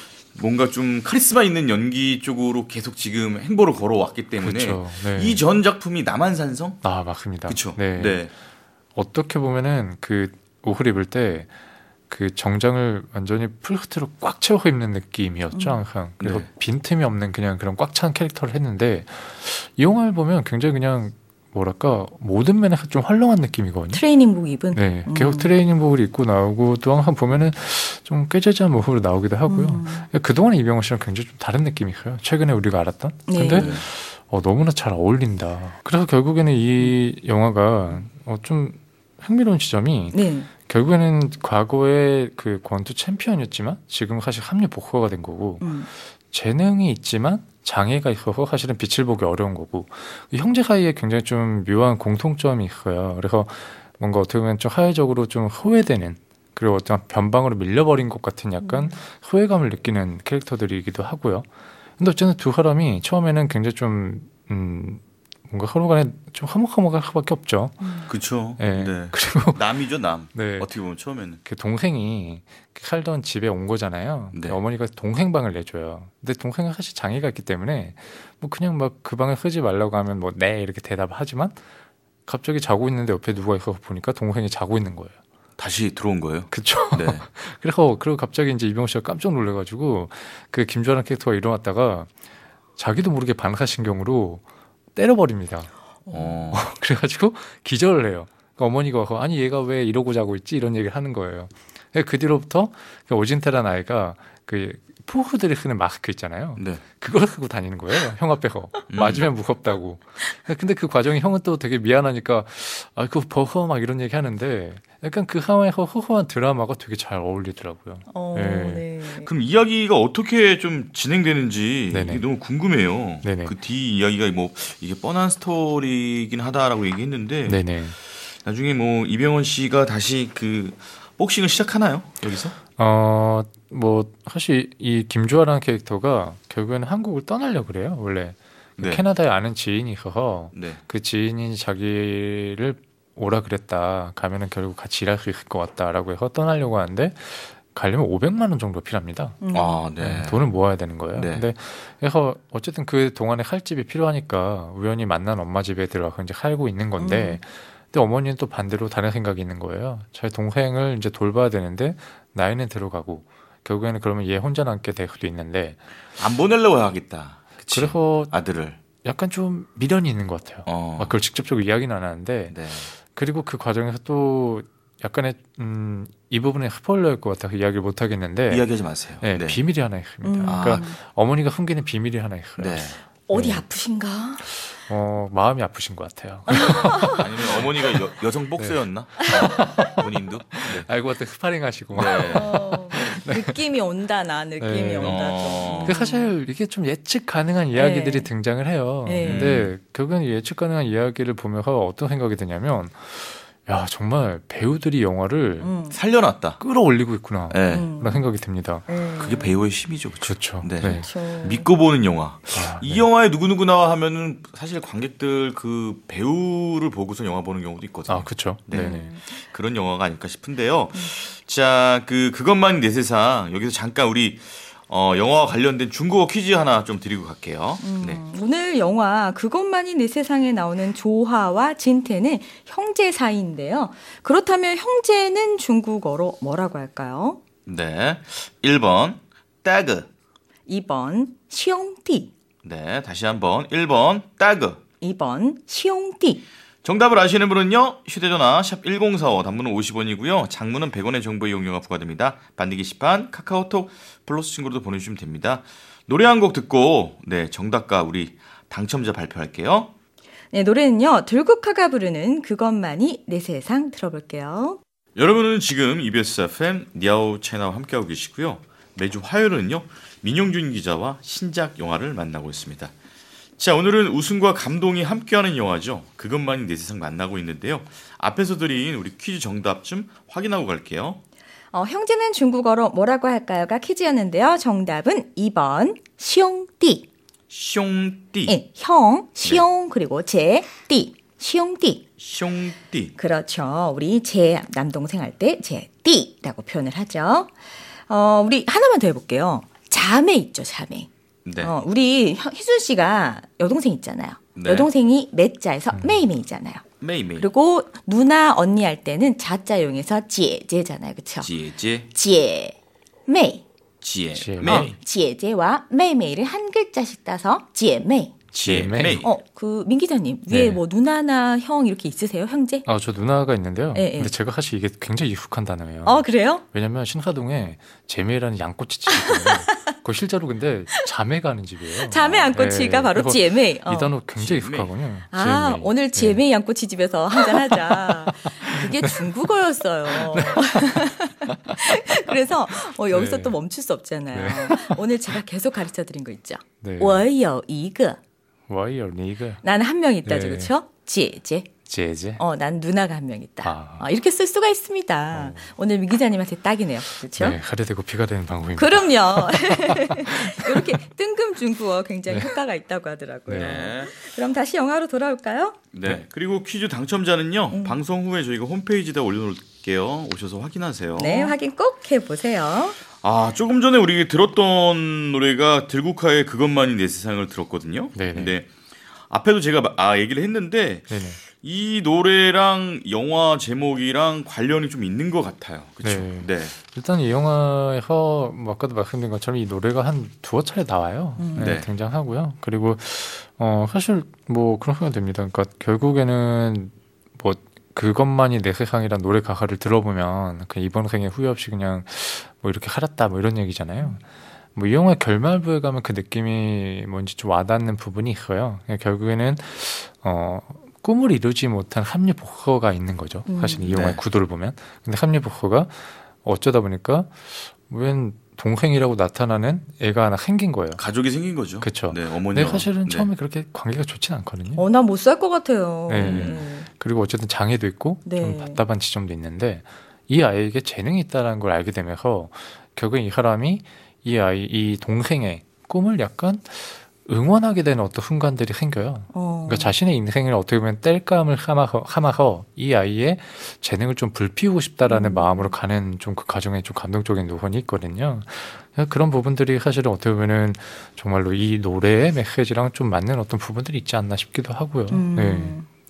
A: 뭔가 좀 카리스마 있는 연기 쪽으로 계속 지금 행보를 걸어왔기 때문에
E: 그렇죠. 네.
A: 이 전 작품이 남한산성?
E: 아 맞습니다.
A: 그렇죠.
E: 네.
A: 네.
E: 어떻게 보면은 그 옷을 입을 때 그 정장을 완전히 풀스트로 꽉 채워 입는 느낌이었죠 항상. 그래서
A: 네.
E: 빈틈이 없는 그냥 그런 꽉 찬 캐릭터를 했는데 이 영화를 보면 굉장히 그냥 뭐랄까 모든 면에서 좀 활용한 느낌이거든요.
C: 트레이닝복 입은.
E: 네,
C: 음.
E: 계속 트레이닝복을 입고 나오고 또 항상 보면은 좀 꾀죄죄한 모습으로 나오기도 하고요.
C: 음.
E: 그동안 이병헌 씨랑 굉장히 좀 다른 느낌이 있어요. 최근에 우리가 알았던.
C: 네.
E: 근데
A: 네.
E: 어, 너무나 잘 어울린다. 그래서 결국에는 이 영화가 어, 좀 흥미로운 지점이
C: 네.
E: 결국에는 과거에 그 권투 챔피언이었지만 지금 사실 합류 복커가 된 거고
C: 음.
E: 재능이 있지만 장애가 있어서 사실은 빛을 보기 어려운 거고 이 형제 사이에 굉장히 좀 묘한 공통점이 있어요. 그래서 뭔가 어떻게 보면 좀 사회적으로 좀 소외되는 그리고 어떤 변방으로 밀려버린 것 같은 약간 소외감을 느끼는 캐릭터들이기도 하고요. 근데 어쨌든 두 사람이 처음에는 굉장히 좀 음, 뭔가 서로 간에 좀 허먹허먹할 수밖에 없죠.
A: 그렇죠.
E: 네.
A: 네.
E: 그리고
A: 남이죠 남.
E: 네.
A: 어떻게 보면 처음에는.
E: 그 동생이 살던 집에 온 거잖아요.
A: 네.
E: 어머니가 동생 방을 내줘요. 근데 동생은 사실 장애가 있기 때문에 뭐 그냥 막 그 방을 쓰지 말라고 하면 뭐 네 이렇게 대답하지만 갑자기 자고 있는데 옆에 누가 있어서 보니까 동생이 자고 있는 거예요.
A: 다시 들어온 거예요.
E: 그쵸?
A: 네.
E: 그래서 그리고 갑자기 이제 이병헌 씨가 깜짝 놀래가지고 그 김주환 캐릭터가 일어났다가 자기도 모르게 반사신경으로 때려버립니다.
A: 어.
E: 그래가지고 기절을 해요. 그러니까 어머니가 와서 아니 얘가 왜 이러고 자고 있지 이런 얘기를 하는 거예요. 그 뒤로부터 그 오진태라는 아이가 그 포크들이 쓰는 마스크 있잖아요.
A: 네.
E: 그걸 쓰고 다니는 거예요. 형 앞에서
A: 음.
E: 맞으면 무섭다고. 근데 그 과정이 형은 또 되게 미안하니까 아 그거 벗어 막 이런 얘기 하는데 약간 그 상황에서 허허한 드라마가 되게 잘 어울리더라고요.
C: 어,
E: 네.
C: 네.
A: 그럼 이야기가 어떻게 좀 진행되는지
E: 네네.
A: 이게 너무 궁금해요.
E: 네네.
A: 그 뒤 이야기가 뭐 이게 뻔한 스토리이긴 하다라고 얘기했는데
E: 네네.
A: 나중에 뭐 이병헌 씨가 다시 그 복싱을 시작하나요? 여기서?
E: 어, 뭐 사실 이 김주아라는 캐릭터가 결국에는 한국을 떠나려고 그래요. 원래
A: 네.
E: 캐나다에 아는 지인이 있어서
A: 네.
E: 그 지인이 자기를 오라 그랬다. 가면은 결국 같이 일할 수 있을 것 같다라고 해서 떠나려고 하는데 가려면 오백만 원 정도 필요합니다.
C: 음.
A: 아, 네.
E: 돈을 모아야 되는 거예요.
A: 네.
E: 근데 그래서 어쨌든 그 동안에 살 집이 필요하니까 우연히 만난 엄마 집에 들어가서 이제 살고 있는 건데 근데 어머니는 또 반대로 다른 생각이 있는 거예요. 자기 동생을 이제 돌봐야 되는데 나이는 들어가고 결국에는 그러면 얘 혼자 남게 될 수도 있는데
A: 안 보내려고 하겠다. 그치?
E: 그래서
A: 아들을.
E: 약간 좀 미련이 있는 것 같아요.
A: 어.
E: 아, 그걸 직접적으로 이야기는 안 하는데
A: 네.
E: 그리고 그 과정에서 또 약간의 음, 이 부분에 스포일러일 것 같아서 이야기를 못 하겠는데
A: 이야기하지 마세요.
E: 네,
A: 네.
E: 비밀이 하나 있습니다.
C: 음.
A: 아.
E: 그러니까 어머니가 숨기는 비밀이 하나 있어요.
A: 네.
C: 어디
E: 네.
C: 아프신가?
E: 어, 마음이 아프신 것 같아요.
A: 아니면 어머니가 여, 여성 복서였나? 아, 본인도? 네.
E: 알고 봤더니 스파링 하시고. 막.
A: 네.
C: 어, 느낌이 온다 나 느낌이
E: 네.
C: 온다
A: 어.
C: 좀.
E: 그 사실 이게 좀 예측 가능한 이야기들이
C: 네.
E: 등장을 해요.
C: 네.
E: 근데 결국엔 이 예측 가능한 이야기를 보면서 어떤 생각이 드냐면, 야 정말 배우들이 영화를
C: 음.
A: 살려놨다.
E: 끌어올리고 있구나.
A: 네.
C: 음.
E: 그런 생각이 듭니다.
C: 음.
A: 그게 배우의 힘이죠. 그렇죠.
E: 그렇죠.
A: 네.
E: 네.
C: 그렇죠.
A: 믿고 보는 영화.
E: 아,
A: 이
E: 네.
A: 영화에 누구누구 나와 하면은 사실 관객들 그 배우를 보고서 영화 보는 경우도 있거든요.
E: 아, 그렇죠.
A: 네.
E: 네. 네.
A: 그런 영화가 아닐까 싶은데요. 자, 그 그것만이 내 세상 여기서 잠깐 우리 어, 영화와 관련된 중국어 퀴즈 하나 좀 드리고 갈게요.
C: 음,
A: 네.
C: 오늘 영화 그것만이 내 세상에 나오는 조화와 진태는 형제 사이인데요. 그렇다면 형제는 중국어로 뭐라고 할까요?
A: 네. 일 번 따그.
C: 이 번 시옹띠,
A: 네, 다시 한번 일 번 따그.
C: 이 번 시옹띠.
A: 정답을 아시는 분은요. 휴대전화 샵 일공사오 단문은 오십 원이고요. 장문은 백 원의 정보 이용료가 부과됩니다. 반디 게시판 카카오톡 플러스 친구로도 보내주시면 됩니다. 노래 한 곡 듣고 네 정답과 우리 당첨자 발표할게요.
C: 네, 노래는요. 들국화가 부르는 그것만이 내 세상 들어볼게요.
A: 여러분은 지금 이비에스 에프엠 니아오 채널과 함께하고 계시고요. 매주 화요일은요. 민용준 기자와 신작 영화를 만나고 있습니다. 자, 오늘은 웃음과 감동이 함께하는 영화죠. 그것만이 내 세상 만나고 있는데요. 앞에서 드린 우리 퀴즈 정답 좀 확인하고 갈게요.
C: 어, 형제는 중국어로 뭐라고 할까요가 퀴즈였는데요. 정답은 이 번 시옹띠.
A: 숑띠.
C: 예, 형, 시옹 그리고 제, 띠. 시옹띠.
A: 숑띠.
C: 그렇죠. 우리 제 남동생 할 때 제 띠라고 표현을 하죠. 어, 우리 하나만 더 해볼게요. 자매 있죠, 자매.
A: 네.
C: 어, 우리 형- 희순 씨가 여동생 있잖아요.
A: 네.
C: 여동생이 매자에서 메이메이잖아요.
A: 메이메이.
C: 그리고 누나 언니 할 때는 자자 이용해서 지에제잖아요, 그렇죠?
A: 지에제.
C: 지에메이.
A: 지에.
E: 지에.
A: 메이.
C: 어, 지에제와 메이메이를 한 글자씩 따서 지에메이.
A: 지에메이.
C: 어, 그 민 기자님 위에
E: 네.
C: 뭐 누나나 형 이렇게 있으세요, 형제?
E: 아, 저 누나가 있는데요.
C: 예, 예.
E: 근데 제가 사실 이게 굉장히 익숙한 단어예요.
C: 어, 그래요?
E: 왜냐면 신사동에 재매라는 양꼬치 집이 있거든요. 그거 실제로 근데 자매가 하는 집이에요.
C: 자매 양꼬치가
E: 네.
C: 바로
E: 그리고
C: 지에메이. 어.
E: 이 단어 굉장히
A: 지에메이.
E: 익숙하군요.
C: 아,
E: 지에메이.
C: 오늘
E: 네.
C: 지에메이 양꼬치 집에서 한잔 하자. 그게 중국어였어요. 그래서 어, 여기서
E: 네.
C: 또 멈출 수 없잖아요. 오늘 제가 계속 가르쳐 드린 거 있죠.
E: 네.
C: 我有一个
E: 와이어 니가
C: 나는 한 명 있다,
E: 네.
C: 그렇죠? 지에제.
E: 제제.
C: 어, 난 누나가 한 명 있다.
E: 아.
C: 어, 이렇게 쓸 수가 있습니다. 오늘 미 기자님한테 딱이네요. 그렇죠?
E: 네, 하려 되고 비가 되는 방법입니다.
C: 그럼요. 이렇게 뜬금 중국어 굉장히 효과가 있다고 하더라고요.
A: 네.
C: 그럼 다시 영화로 돌아올까요?
A: 네. 그리고 퀴즈 당첨자는요.
C: 음.
A: 방송 후에 저희가 홈페이지에다 올려놓을게요. 오셔서 확인하세요.
C: 네, 확인 꼭 해보세요.
A: 아, 조금 전에 우리 들었던 노래가 들국화의 그것만이 내 세상을 들었거든요.
E: 네네.
A: 근데 앞에도 제가 아 얘기를 했는데
E: 네네.
A: 이 노래랑 영화 제목이랑 관련이 좀 있는 것 같아요. 그렇죠?
E: 네.
A: 네.
E: 일단 이 영화에서 뭐 아까도 말씀드린 것처럼 이 노래가 한 두어 차례 나와요. 네,
A: 네.
E: 등장하고요. 그리고 어 사실 뭐 그런 생각이 듭니다. 그러니까 결국에는 뭐 그것만이 내 세상이란 노래 가사를 들어보면 그 이번 생에 후회 없이 그냥 뭐 이렇게 살았다 뭐 이런 얘기잖아요. 뭐 이 영화의 결말부에 가면 그 느낌이 뭔지 좀 와닿는 부분이 있어요. 그러니까 결국에는 어 꿈을 이루지 못한 합류 복서가 있는 거죠.
C: 음.
E: 사실 이 영화의
A: 네.
E: 구도를 보면. 근데 합류 복서가 어쩌다 보니까 웬 동생이라고 나타나는 애가 하나 생긴 거예요.
A: 가족이 생긴 거죠.
E: 그쵸.
A: 네, 어머니.
E: 근데 사실은 처음에 그렇게 관계가 좋진 않거든요.
C: 어, 나 못 살 것 같아요.
E: 네.
C: 네.
E: 그리고 어쨌든 장애도 있고
C: 네.
E: 좀 답답한 지점도 있는데 이 아이에게 재능이 있다는 걸 알게 되면서 결국 이 사람이 이 아이, 이 동생의 꿈을 약간 응원하게 되는 어떤 순간들이 생겨요.
C: 어.
E: 그러니까 자신의 인생을 어떻게 보면 땔감을 삼아서, 삼아서 이 아이의 재능을 좀 불피우고 싶다라는
C: 음.
E: 마음으로 가는 좀 그 과정에 좀 감동적인 노선이 있거든요. 그런 부분들이 사실은 어떻게 보면은 정말로 이 노래의 메시지랑 좀 맞는 어떤 부분들이 있지 않나 싶기도 하고요.
C: 음.
E: 네.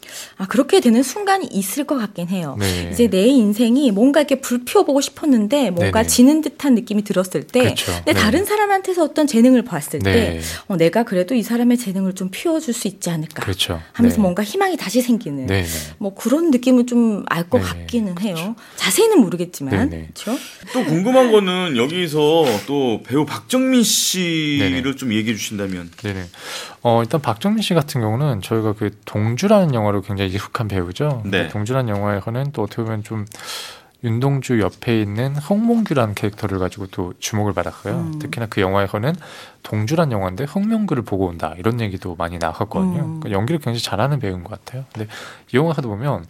C: 아, 그렇게 되는 순간이 있을 것 같긴 해요.
E: 네.
C: 이제 내 인생이 뭔가 이렇게 불피워보고 싶었는데 뭔가
E: 네네.
C: 지는 듯한 느낌이 들었을 때
E: 그렇죠.
C: 근데
E: 네.
C: 다른 사람한테서 어떤 재능을 봤을
E: 네.
C: 때 어, 내가 그래도 이 사람의 재능을 좀 피워줄 수 있지 않을까
E: 그렇죠.
C: 하면서
E: 네.
C: 뭔가 희망이 다시 생기는
E: 네.
C: 뭐 그런 느낌은 좀 알 것
E: 네.
C: 같기는 해요. 자세히는 모르겠지만
E: 네네.
C: 그렇죠?
A: 또 궁금한 거는 여기서 또 배우 박정민 씨를
E: 네네.
A: 좀 얘기해 주신다면.
E: 네네. 어, 일단 박정민 씨 같은 경우는 저희가 그 동주라는 영화로 굉장히 익숙한 배우죠.
A: 네.
E: 동주라는 영화에서는 또 어떻게 보면 좀 윤동주 옆에 있는 홍몽규라는 캐릭터를 가지고 또 주목을 받았어요.
C: 음.
E: 특히나 그 영화에서는 동주란 영화인데 홍명규를 보고 온다 이런 얘기도 많이 나왔거든요.
C: 음.
E: 그러니까 연기를 굉장히 잘하는 배우인 것 같아요. 근데 이 영화도 보면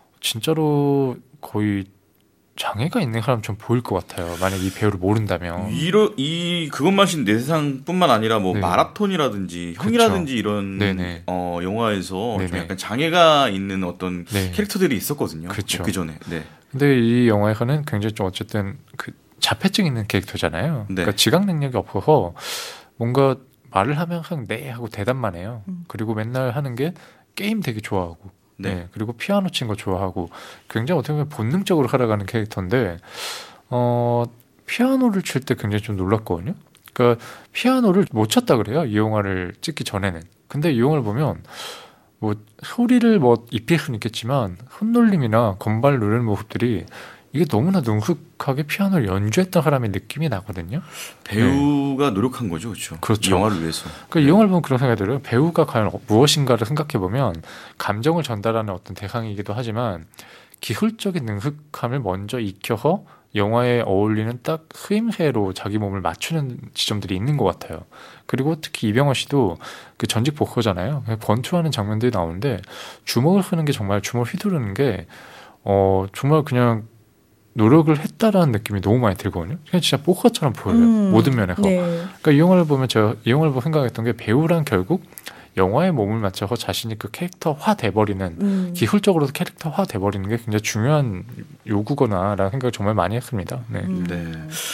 E: 진짜로 거의 장애가 있는 사람처럼 보일 것 같아요. 만약 이 배우를 모른다면.
A: 이러 이 그것만신 내 세상뿐만 아니라 뭐
E: 네.
A: 마라톤이라든지 형이라든지 이런
E: 네네.
A: 어 영화에서 좀
E: 네네.
A: 약간 장애가 있는 어떤
E: 네.
A: 캐릭터들이 있었거든요.
E: 그쵸.
A: 그 전에. 네.
E: 근데 이 영화에서는 굉장히 좀 어쨌든 그 자폐증 있는 캐릭터잖아요.
A: 네.
E: 그러니까 지각 능력이 없어서 뭔가 말을 하면 항상 네 하고 대답만 해요.
C: 음.
E: 그리고 맨날 하는 게 게임 되게 좋아하고
A: 네.
E: 네. 그리고 피아노 친 거 좋아하고 굉장히 어떻게 보면 본능적으로 살아가는 캐릭터인데 어 피아노를 칠 때 굉장히 좀 놀랐거든요. 그러니까 피아노를 못 쳤다 그래요. 이 영화를 찍기 전에는. 근데 이 영화를 보면 뭐 소리를 뭐 입힐 수는 있겠지만 헛놀림이나 건발 누르는 모습들이 이게 너무나 능숙하게 피아노를 연주했던 사람의 느낌이 나거든요.
A: 배우가 노력한 거죠, 그렇죠?
E: 그렇죠.
A: 이 영화를 위해서.
E: 그러니까 이 영화를 보면 그런 생각이 들어요. 배우가 과연 무엇인가를 생각해 보면 감정을 전달하는 어떤 대상이기도 하지만 기술적인 능숙함을 먼저 익혀서 영화에 어울리는 딱 흐임새로 자기 몸을 맞추는 지점들이 있는 것 같아요. 그리고 특히 이병헌 씨도 그 전직 보커잖아요. 권투하는 장면들이 나오는데 주먹을 쓰는 게 정말 주먹을 휘두르는 게 어, 정말 그냥 노력을 했다라는 느낌이 너무 많이 들거든요. 그냥 진짜 포커처럼 보여요.
C: 음.
E: 모든 면에서.
C: 네.
E: 그러니까 이 영화를 보면 제가 이 영화를 보고 생각했던 게 배우란 결국 영화에 몸을 맞춰서 자신이 그 캐릭터화 돼버리는
C: 음.
E: 기술적으로도 캐릭터화 돼버리는 게 굉장히 중요한 요구구나라는 생각을 정말 많이 했습니다. 네.
C: 음.
A: 네.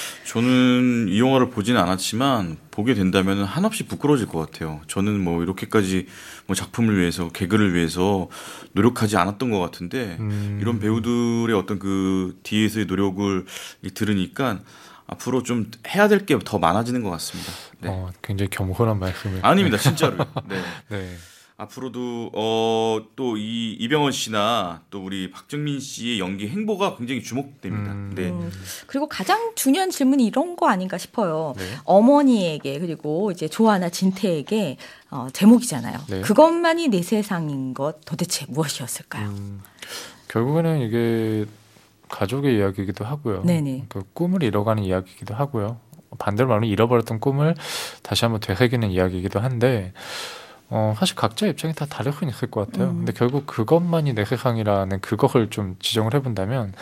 A: 저는 이 영화를 보지는 않았지만 보게 된다면 한없이 부끄러워질 것 같아요. 저는 뭐 이렇게까지 뭐 작품을 위해서 개그를 위해서 노력하지 않았던 것 같은데
E: 음.
A: 이런 배우들의 어떤 그 뒤에서의 노력을 들으니까 앞으로 좀 해야 될 게 더 많아지는 것 같습니다. 네.
E: 어, 굉장히 겸손한 말씀을.
A: 아닙니다, 진짜로. 네.
E: 네.
A: 앞으로도 어, 또 이 이병헌 씨나 또 우리 박정민 씨의 연기 행보가 굉장히 주목됩니다.
E: 음.
A: 네.
C: 음, 그리고 가장 중요한 질문이 이런 거 아닌가 싶어요.
E: 네.
C: 어머니에게 그리고 이제 조아나 진태에게 어, 제목이잖아요.
E: 네.
C: 그것만이 내 세상인 것 도대체 무엇이었을까요?
E: 음, 결국에는 이게 가족의 이야기이기도 하고요.
C: 네네.
E: 그 꿈을 잃어가는 이야기이기도 하고요. 반대로 말하면 잃어버렸던 꿈을 다시 한번 되새기는 이야기이기도 한데 어, 사실 각자 입장이 다 다를 수 있을 것 같아요.
C: 음.
E: 근데 결국 그것만이 내 세상이라는 그것을 좀 지정을 해본다면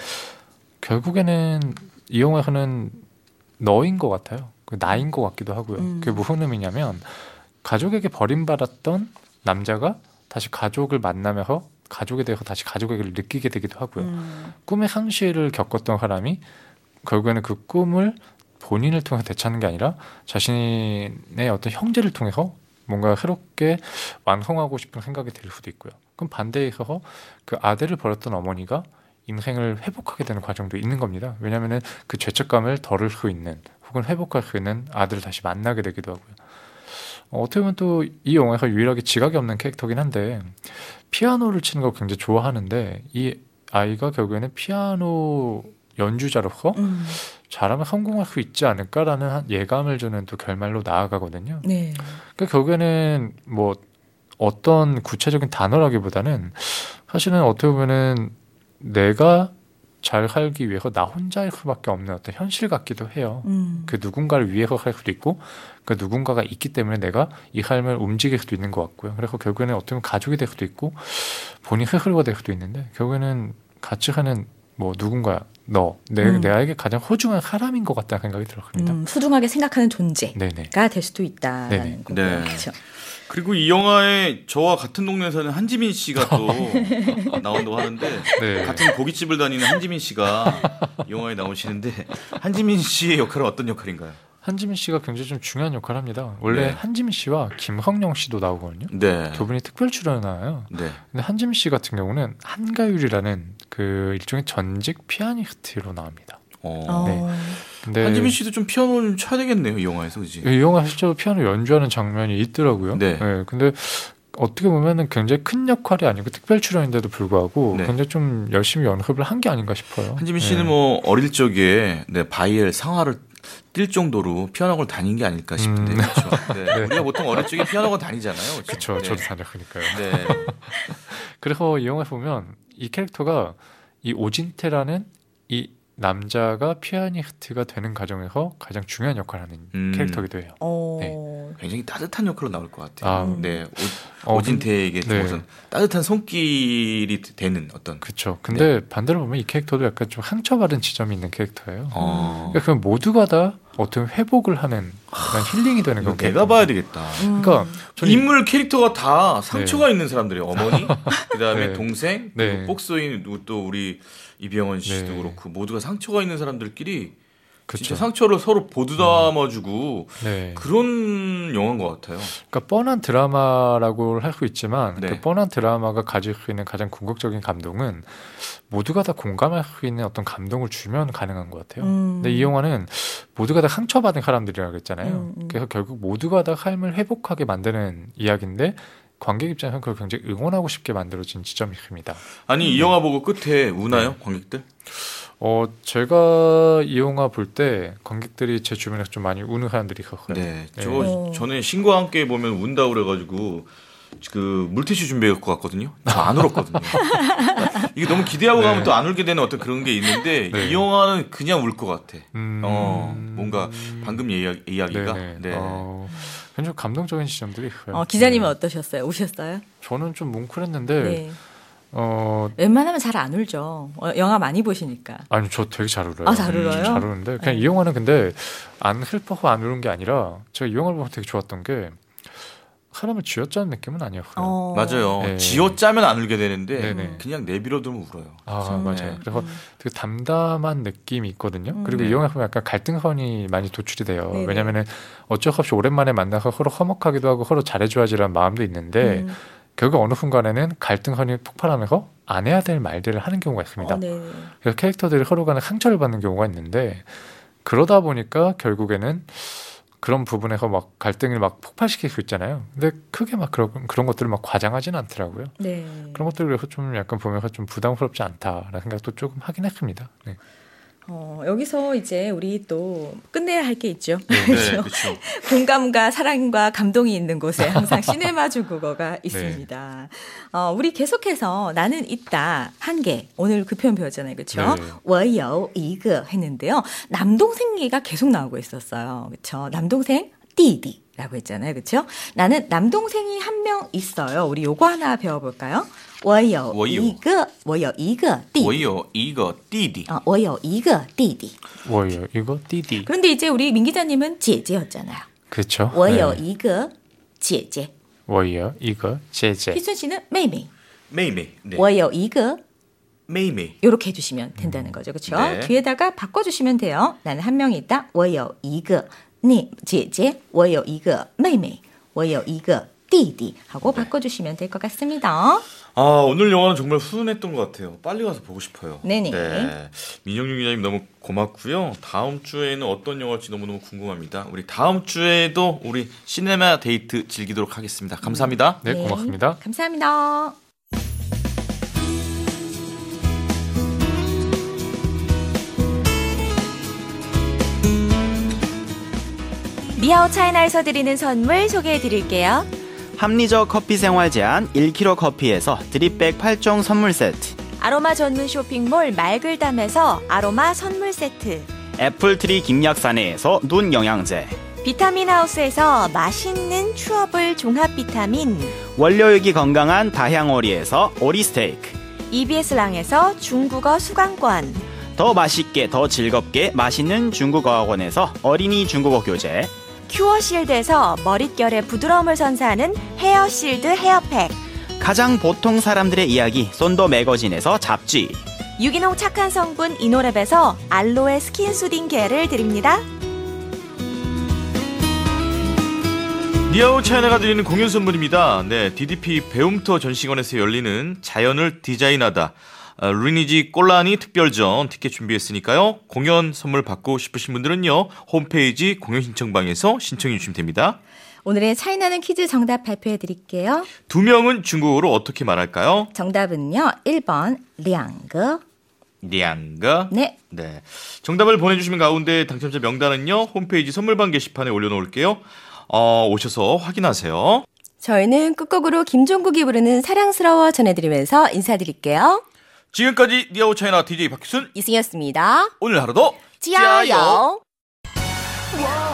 E: 결국에는 이 영화에서는 너인 것 같아요. 그 나인 것 같기도 하고요.
C: 음.
E: 그게 무슨 의미냐면 가족에게 버림받았던 남자가 다시 가족을 만나면서 가족에 대해서 다시 가족에게 느끼게 되기도 하고요.
C: 음.
E: 꿈의 상실을 겪었던 사람이 결국에는 그 꿈을 본인을 통해서 되찾는 게 아니라 자신의 어떤 형제를 통해서 뭔가 새롭게 완성하고 싶은 생각이 들 수도 있고요. 그럼 반대에 있어서 그 아들을 버렸던 어머니가 인생을 회복하게 되는 과정도 있는 겁니다. 왜냐하면 그 죄책감을 덜을 수 있는 혹은 회복할 수 있는 아들을 다시 만나게 되기도 하고요. 어, 어떻게 보면 또 이 영화에서 유일하게 지각이 없는 캐릭터긴 한데 피아노를 치는 걸 굉장히 좋아하는데 이 아이가 결국에는 피아노 연주자로서
C: 음.
E: 잘하면 성공할 수 있지 않을까라는 한 예감을 주는 또 결말로 나아가거든요.
C: 네.
E: 그러니까 결국에는 뭐 어떤 구체적인 단어라기보다는 사실은 어떻게 보면은 내가 잘 살기 위해서 나 혼자일 수밖에 없는 어떤 현실 같기도 해요.
C: 음.
E: 그 누군가를 위해서 살 수도 있고 그 누군가가 있기 때문에 내가 이 삶을 움직일 수도 있는 것 같고요. 그래서 결국에는 어떻게 보면 가족이 될 수도 있고 본인 스스로가 될 수도 있는데 결국에는 같이 사는 뭐 누군가 너, 내,
C: 음.
E: 내에게 가장 소중한 사람인 것 같다는 생각이 들었습니다.
C: 음, 소중하게 생각하는 존재가
E: 네네.
C: 될 수도 있다는
E: 네네.
C: 거고요.
A: 네.
C: 그렇죠.
A: 그리고 이 영화에 저와 같은 동네에 사는 한지민 씨가 또 나온다고 하는데
E: 네.
A: 같은 고깃집을 다니는 한지민 씨가 이 영화에 나오시는데 한지민 씨의 역할은 어떤 역할인가요?
E: 한지민 씨가 굉장히 좀 중요한 역할을 합니다. 원래
A: 네.
E: 한지민 씨와 김흥령 씨도 나오거든요.
A: 네.
E: 두 분이 특별 출연하나요?
A: 네.
E: 근데 한지민 씨 같은 경우는 한가율이라는 그 일종의 전직 피아니스트로 나옵니다.
A: 어.
C: 어.
E: 네. 근데
A: 한지민 씨도 좀 피아노를 쳐야 되겠네요, 이 영화에서, 그지?
E: 이 영화 실제로 피아노 연주하는 장면이 있더라고요.
A: 네.
E: 근데 어떻게 보면은 굉장히 큰 역할이 아니고 특별 출연인데도 불구하고
A: 네.
E: 굉장히 좀 열심히 연습을 한 게 아닌가 싶어요.
A: 한지민 씨는
E: 네.
A: 뭐 어릴 적에 네, 바이엘 상하를 뛸 정도로 피아노학을 다닌 게 아닐까 싶은데
E: 음.
A: 그렇죠. 네. 우리가 보통 어릴 적에 피아노학원 다니잖아요.
E: 그렇죠.
A: 네.
E: 저도 다녔으니까요.
A: 네.
E: 그래서 이 영화에 보면 이 캐릭터가 이 오진태라는 이 남자가 피아니스트가 되는 과정에서 가장 중요한 역할을 하는
A: 음.
E: 캐릭터이기도 해요.
C: 어.
E: 네.
A: 굉장히 따뜻한 역할로 나올 것 같아요.
E: 아.
A: 네. 오,
E: 어,
A: 오진태에게
E: 네.
A: 무슨 따뜻한 손길이 되는 어떤.
E: 그렇죠. 근데 반대로 보면 이 캐릭터도 약간 좀 상처받은 지점이 있는 캐릭터예요.
A: 어.
E: 그러니까 그냥 모두가 다 어떤 회복을 하는 그런 힐링이 되는
A: 이거
E: 그런
A: 내가
E: 캐릭터.
A: 봐야 되겠다.
C: 음.
E: 그러니까 저는
A: 인물 캐릭터가 다 상처가 있는 사람들이에요. 어머니, 그다음에
E: 네.
A: 동생,
E: 네.
A: 그리고 복서인 또 우리 이병헌 씨도
E: 네.
A: 그렇고 모두가 상처가 있는 사람들끼리
E: 그쵸.
A: 진짜 상처를 서로 보듬어주고
E: 네.
A: 그런 영화인 것 같아요.
E: 그러니까 뻔한 드라마라고 할 수 있지만
A: 네.
E: 그 뻔한 드라마가 가질 수 있는 가장 궁극적인 감동은 모두가 다 공감할 수 있는 어떤 감동을 주면 가능한 것 같아요.
C: 음.
E: 근데 이 영화는 모두가 다 상처받은 사람들이라고 했잖아요.
C: 음, 음.
E: 그래서 결국 모두가 다 삶을 회복하게 만드는 이야기인데 관객 입장에서는 그걸 굉장히 응원하고 싶게 만들어진 지점이 큽니다.
A: 아니 이 영화 보고 끝에 우나요, 관객들?
E: 어 제가 이 영화 볼 때 관객들이 제 주변에서 좀 많이 우는 사람들이 있었어요.
A: 네,
E: 네.
A: 저
C: 어.
A: 전에 신과 함께 보면 운다 그래가지고 그 물티슈 준비해 갖고 갔거든요. 저 안 울었거든요. 이게 너무 기대하고
E: 네.
A: 가면 또 안 울게 되는 어떤 그런 게 있는데
E: 네.
A: 이 영화는 그냥 울 것 같아.
E: 음...
A: 어, 뭔가 방금 이야기, 이야기가.
E: 네네.
A: 네.
E: 어, 굉장히 감동적인 지점들이 있어요.
C: 어, 기자님은
E: 네.
C: 어떠셨어요? 우셨어요?
E: 저는 좀 뭉클했는데
C: 네.
E: 어
C: 웬만하면 잘 안 울죠. 어, 영화 많이 보시니까.
E: 아니 저 되게 잘 울어요.
C: 아, 잘 울어요?
E: 음, 잘 우는데 그냥 이 영화는 근데 안 슬퍼서 안 우는 게 아니라 제가 이 영화를 보고 되게 좋았던 게 사람을 쥐어짜는 느낌은 아니었어요.
C: 어.
A: 맞아요.
E: 네.
A: 쥐어짜면 안 울게 되는데
E: 네네.
A: 그냥 내밀어두면 울어요.
E: 아
C: 음.
E: 맞아요.
A: 네.
E: 그래서 되게 담담한 느낌이 있거든요.
C: 음.
E: 그리고
A: 네.
E: 이 영화 보면 약간 갈등선이 많이 도출이 돼요.
C: 네네.
E: 왜냐면은 어쩔 수 없이 오랜만에 만나서 서로 화목하기도 하고 서로 잘해줘야지라는 마음도 있는데
C: 음.
E: 결국 어느 순간에는 갈등선이 폭발하면서 안 해야 될 말들을 하는 경우가 있습니다.
C: 어, 네.
E: 그래서 캐릭터들이 서로 간에 상처를 받는 경우가 있는데 그러다 보니까 결국에는 그런 부분에서 막 갈등을 막 폭발시킬 수 있잖아요. 근데 크게 막 그런 그런 것들을 막 과장하지는 않더라고요.
C: 네.
E: 그런 것들을 그래서 좀 약간 보면서 좀 부담스럽지 않다라는 생각도 조금 하긴 했습니다. 네.
C: 어, 여기서 이제 우리 또 끝내야 할 게 있죠.
A: 네,
C: 그렇죠?
A: 그렇죠.
C: 공감과 사랑과 감동이 있는 곳에 항상 시네마 중국어가 있습니다. 어, 우리 계속해서 나는 있다 한 개. 오늘 그 표현 배웠잖아요. 그렇죠?
E: 네.
C: 我有一个 했는데요. 남동생 얘기가 계속 나오고 있었어요. 그렇죠? 남동생 띠디라고 했잖아요. 그렇죠? 나는 남동생이 한 명 있어요. 우리 요거 하나 배워볼까요? 我有一个我有一个弟弟
A: 워이어 이거 띠디.
C: 어, 我有一个弟弟
E: 뭐예요? 이거 띠디.
C: 그런데 이제 우리 민 기자님은 姐姐였잖아요.
E: 그렇죠.
C: 我有一个姐姐
E: 뭐예요? 이거 제제.
C: 희순 씨는 妹妹
A: 메이메이. 네.
C: 我有一个
A: 메이메이.
C: 이렇게 해주시면 된다는 거죠. 그렇죠?
A: 네.
C: 뒤에다가 바꿔주시면 돼요. 나는 한 명이 있다. 我有一个你姐姐我有一个妹妹我有一个弟弟 하고 바꿔주시면 될 것 같습니다.
A: 아, 오늘 영화는 정말 훈훈했던 것 같아요. 빨리 가서 보고 싶어요.
C: 네네.
A: 네. 민영준 기자님 너무 고맙고요. 다음 주에는 어떤 영화일지 너무너무 궁금합니다. 우리 다음 주에도 우리 시네마 데이트 즐기도록 하겠습니다. 감사합니다.
E: 네, 고맙습니다.
C: 감사합니다.
B: 미아오 차이나에서 드리는 선물 소개해 드릴게요.
D: 합리적 커피 생활 제한 일 킬로그램 커피에서 드립백 팔 종 선물 세트,
B: 아로마 전문 쇼핑몰 말글담에서 아로마 선물 세트,
D: 애플트리 김약사내에서 눈 영양제,
B: 비타민 하우스에서 맛있는 추어블 종합 비타민,
D: 원료육이 건강한 다향오리에서 오리 스테이크,
B: 이비에스 랑에서 중국어 수강권,
D: 더 맛있게 더 즐겁게 맛있는 중국어 학원에서 어린이 중국어 교재,
B: 큐어실드에서 머릿결의 부드러움을 선사하는 헤어실드 헤어팩,
D: 가장 보통 사람들의 이야기 쏜도 매거진에서 잡지,
B: 유기농 착한 성분 이노랩에서 알로에 스킨 수딩 겔을 드립니다.
A: 니아오 차이나가 드리는 공연 선물입니다. 네, 디디피 배움터 전시관에서 열리는 자연을 디자인하다 어, 리니지 꼴라니 특별전 티켓 준비했으니까요. 공연 선물 받고 싶으신 분들은요. 홈페이지 공연 신청방에서 신청해 주시면 됩니다.
C: 오늘의 차이나는 퀴즈 정답 발표해 드릴게요.
A: 두 명은 중국어로 어떻게 말할까요?
C: 정답은요. 일 번 량거.
A: 량거.
C: 네.
A: 네. 정답을 보내주시면 가운데 당첨자 명단은요. 홈페이지 선물방 게시판에 올려놓을게요. 어, 오셔서 확인하세요.
F: 저희는 끝곡으로 김종국이 부르는 사랑스러워 전해드리면서 인사드릴게요.
A: 지금까지 니아오 차이나 디제이 박희순
F: 이승이었습니다.
A: 오늘 하루도
F: 지아요.
A: 짜요.